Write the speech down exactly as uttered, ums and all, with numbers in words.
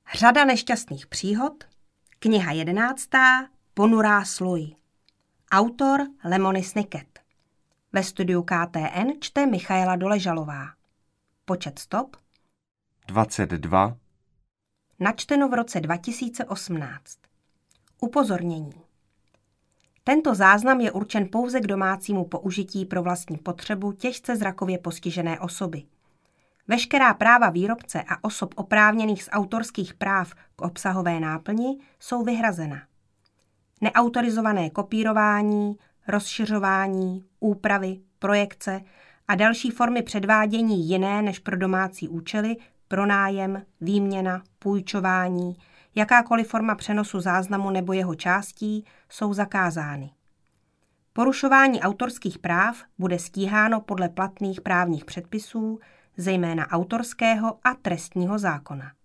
Řada nešťastných příhod, kniha jedenáctá, Ponurá sluj. Autor Lemony Snicket. Ve studiu K T N čte Michaela Doležalová. Počet stop dvacet dva. Načteno v roce dva tisíce osmnáct. Upozornění. Tento záznam je určen pouze k domácímu použití pro vlastní potřebu těžce zrakově postižené osoby. Veškerá práva výrobce a osob oprávněných z autorských práv k obsahové náplni jsou vyhrazena. Neautorizované kopírování, rozšiřování, úpravy, projekce a další formy předvádění jiné než pro domácí účely, pronájem, výměna, půjčování, jakákoliv forma přenosu záznamu nebo jeho částí jsou zakázány. Porušování autorských práv bude stíháno podle platných právních předpisů, zejména autorského a trestního zákona.